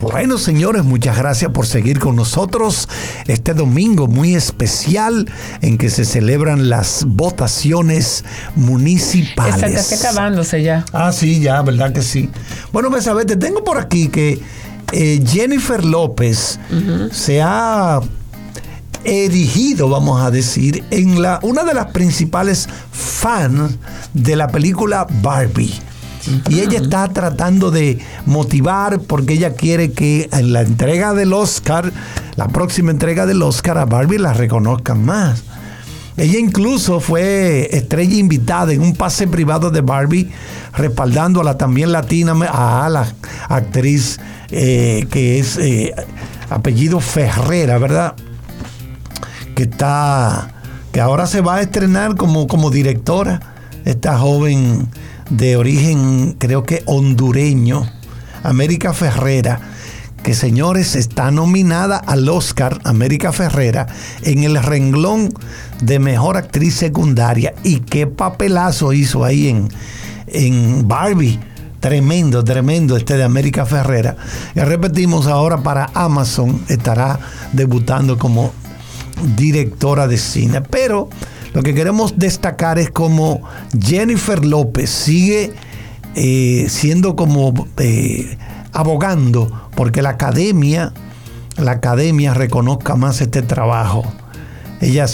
Bueno, señores, muchas gracias por seguir con nosotros este domingo muy especial en que se celebran las votaciones municipales. Está casi acabándose ya. Ah, sí, ya, verdad que sí. Bueno, Besabé, te tengo por aquí que Jennifer López se ha erigido, vamos a decir, en una de las principales fans de la película Barbie. Y ella está tratando de motivar porque ella quiere que en la entrega del Oscar, la próxima entrega del Oscar, a Barbie la reconozcan más. Ella incluso fue estrella invitada en un pase privado de Barbie, respaldando a la también latina, a la actriz que es apellido Ferrera, ¿verdad? Que ahora se va a estrenar como directora, esta joven de origen, creo que hondureño, América Ferrera, que, señores, está nominada al Oscar, América Ferrera, en el renglón de mejor actriz secundaria. Y qué papelazo hizo ahí en Barbie. Tremendo de América Ferrera. Y repetimos, ahora para Amazon estará debutando como directora de cine. Pero lo que queremos destacar es cómo Jennifer López sigue siendo como abogando porque la academia reconozca más este trabajo. Ella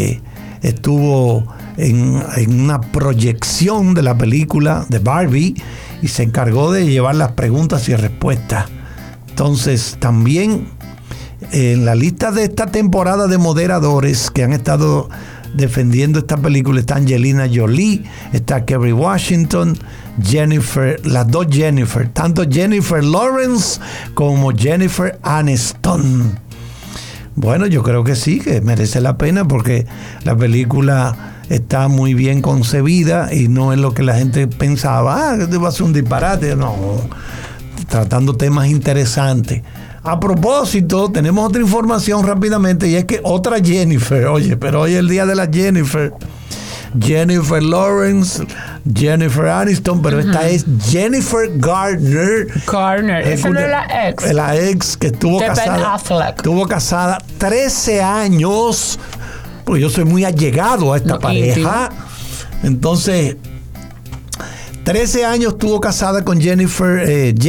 estuvo en una proyección de la película de Barbie y se encargó de llevar las preguntas y respuestas. Entonces, también en la lista de esta temporada de moderadores que han estado defendiendo esta película está Angelina Jolie, está Kerry Washington, las dos Jennifer, tanto Jennifer Lawrence como Jennifer Aniston. Bueno, yo creo que sí, que merece la pena porque la película está muy bien concebida y no es lo que la gente pensaba, que va a ser un disparate. No, tratando temas interesantes. A propósito, tenemos otra información rápidamente y es que otra Jennifer, pero hoy es el día de la Jennifer Jennifer Lawrence, Jennifer Aniston, pero esta es Jennifer Garner. Esa no es la ex. La ex que estuvo casada. Ben Affleck. Estuvo casada 13 años, porque yo soy muy allegado a esta pareja. Entonces, 13 años estuvo casada con Jennifer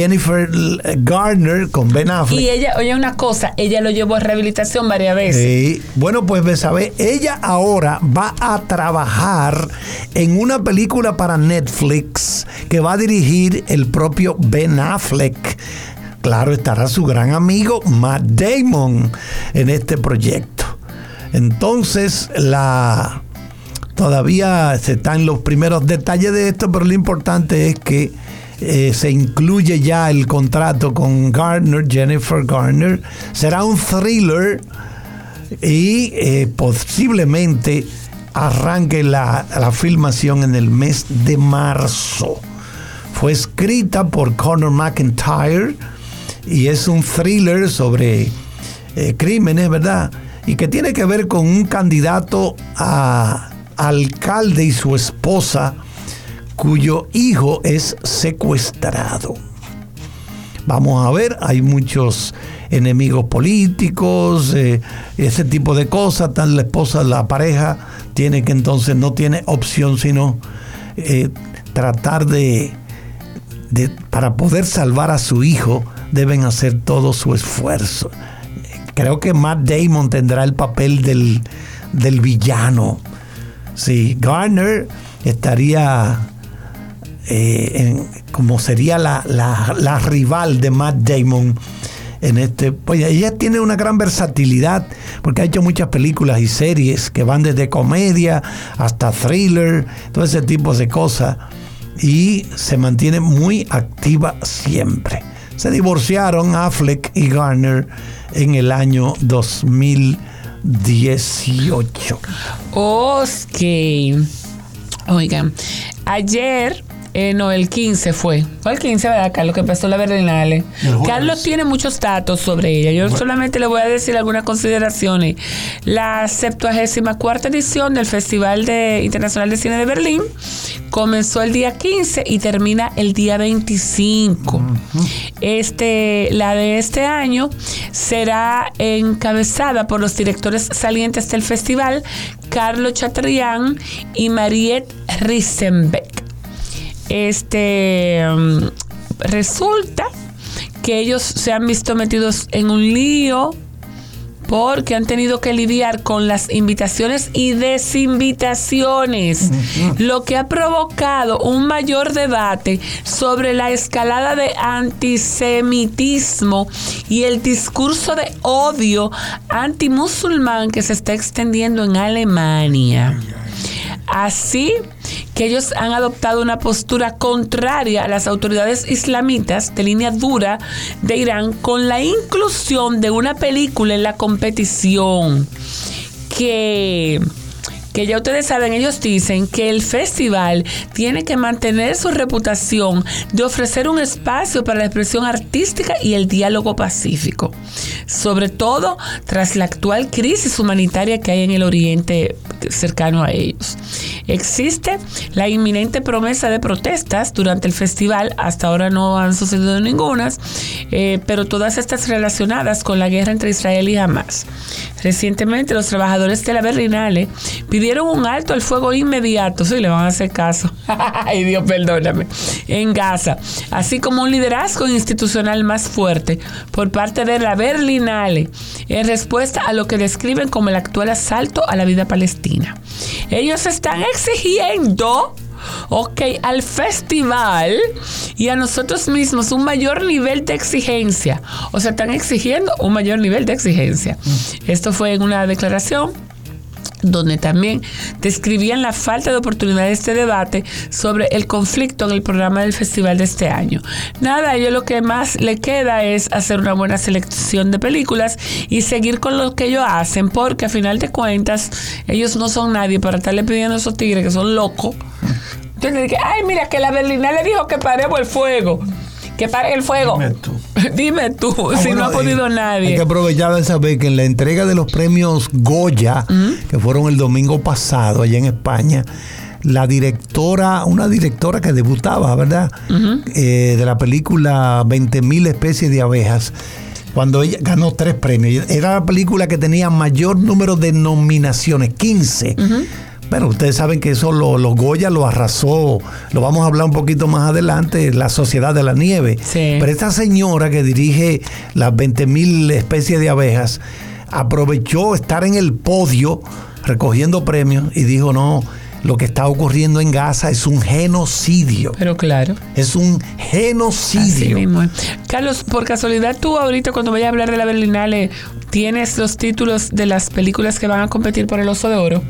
Garner, con Ben Affleck. Y ella, oye una cosa, ella lo llevó a rehabilitación varias veces. Bueno, pues Besabé, ella ahora va a trabajar en una película para Netflix que va a dirigir el propio Ben Affleck. Claro, estará su gran amigo Matt Damon en este proyecto. Entonces, todavía se están en los primeros detalles de esto, pero lo importante es que se incluye ya el contrato con Jennifer Garner. Será un thriller y posiblemente arranque la filmación en el mes de marzo. Fue escrita por Conor McIntyre y es un thriller sobre crímenes, ¿verdad? Y que tiene que ver con un candidato a alcalde y su esposa cuyo hijo es secuestrado. Vamos a ver, hay muchos enemigos políticos, ese tipo de cosas. La esposa, la pareja tiene que entonces no tiene opción sino tratar para poder salvar a su hijo, deben hacer todo su esfuerzo. Creo que Matt Damon tendrá el papel del villano. Sí, Garner estaría como sería la rival de Matt Damon en este. Pues ella tiene una gran versatilidad porque ha hecho muchas películas y series que van desde comedia hasta thriller, todo ese tipo de cosas, y se mantiene muy activa siempre. Se divorciaron Affleck y Garner en el año 2018. Ok. Oigan, ayer No, el 15 fue. Fue el 15, ¿verdad, Carlos? Que empezó la Berlinale. Carlos tiene muchos datos sobre ella. Yo solamente le voy a decir algunas consideraciones. La 74ª edición del Festival Internacional de Cine de Berlín comenzó el día 15 y termina el día 25. La de este año será encabezada por los directores salientes del festival, Carlos Chatrián y Mariette Risenbeck. Resulta que ellos se han visto metidos en un lío porque han tenido que lidiar con las invitaciones y desinvitaciones, lo que ha provocado un mayor debate sobre la escalada de antisemitismo y el discurso de odio antimusulmán que se está extendiendo en Alemania. Así que ellos han adoptado una postura contraria a las autoridades islamitas de línea dura de Irán con la inclusión de una película en la competición que ya ustedes saben, ellos dicen que el festival tiene que mantener su reputación de ofrecer un espacio para la expresión artística y el diálogo pacífico, sobre todo tras la actual crisis humanitaria que hay en el Oriente cercano a ellos. Existe la inminente promesa de protestas durante el festival. Hasta ahora no han sucedido ningunas, pero todas estas relacionadas con la guerra entre Israel y Hamas. Recientemente los trabajadores de la Berlinale pidieron un alto al fuego inmediato, sí, le van a hacer caso, ay Dios perdóname, en Gaza, así como un liderazgo institucional más fuerte por parte de la Berlinale en respuesta a lo que describen como el actual asalto a la vida palestina. Ellos están exigiendo al festival y a nosotros mismos un mayor nivel de exigencia. O sea, están exigiendo un mayor nivel de exigencia. Esto fue en una declaración donde también describían la falta de oportunidades de debate sobre el conflicto en el programa del festival de este año. Nada, a ellos lo que más le queda es hacer una buena selección de películas y seguir con lo que ellos hacen, porque a final de cuentas ellos no son nadie para estarle pidiendo a esos tigres que son locos. Entonces dije, ay, mira, que la Berlinale le dijo que paremos el fuego. Que pare el fuego. Dime tú, si no ha podido nadie. Hay que aprovechar de saber que en la entrega de los premios Goya, que fueron el domingo pasado allá en España, una directora que debutaba, ¿verdad? De la película 20.000 especies de abejas, cuando ella ganó 3 premios. Era la película que tenía mayor número de nominaciones, 15. Bueno, ustedes saben que eso los Goya lo arrasó, lo vamos a hablar un poquito más adelante, La Sociedad de la Nieve. Sí. Pero esta señora que dirige las 20.000 especies de abejas aprovechó estar en el podio recogiendo premios y dijo, no, lo que está ocurriendo en Gaza es un genocidio. Pero claro. Es un genocidio. Así mismo. Carlos, por casualidad tú ahorita cuando vayas a hablar de la Berlinale, ¿tienes los títulos de las películas que van a competir por el Oso de Oro?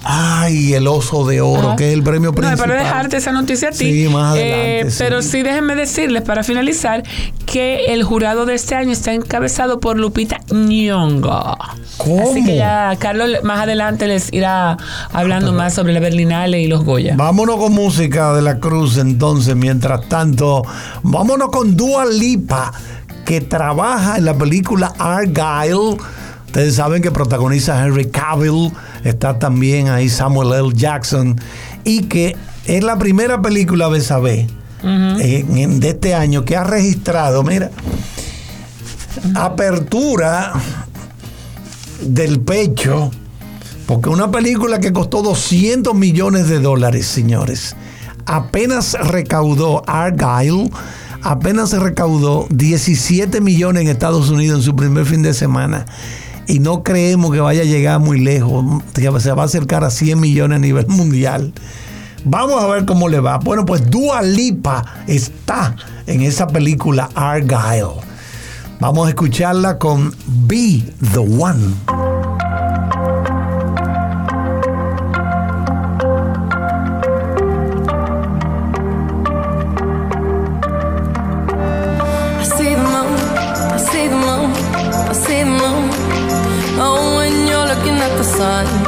Ay, el Oso de Oro, que es el premio principal. No, para dejarte esa noticia a ti. Sí, más adelante. Pero sí, déjenme decirles para finalizar que el jurado de este año está encabezado por Lupita Nyong'o. ¿Cómo? Así que ya Carlos más adelante les irá hablando más sobre la Berlinale y los Goya. Vámonos con música de la Cruz entonces. Mientras tanto, vámonos con Dua Lipa, que trabaja en la película Argylle. Ustedes saben que protagoniza Henry Cavill, está también ahí Samuel L. Jackson, y que es la primera película de este año que ha registrado, mira, apertura del pecho, porque una película que costó $200 millones, señores, apenas recaudó Argylle, apenas se recaudó 17 millones en Estados Unidos en su primer fin de semana. Y no creemos que vaya a llegar muy lejos, que se va a acercar a 100 millones a nivel mundial. Vamos a ver cómo le va. Bueno, pues Dua Lipa está en esa película Argylle. Vamos a escucharla con Be the One. Oh, when you're looking at the sun,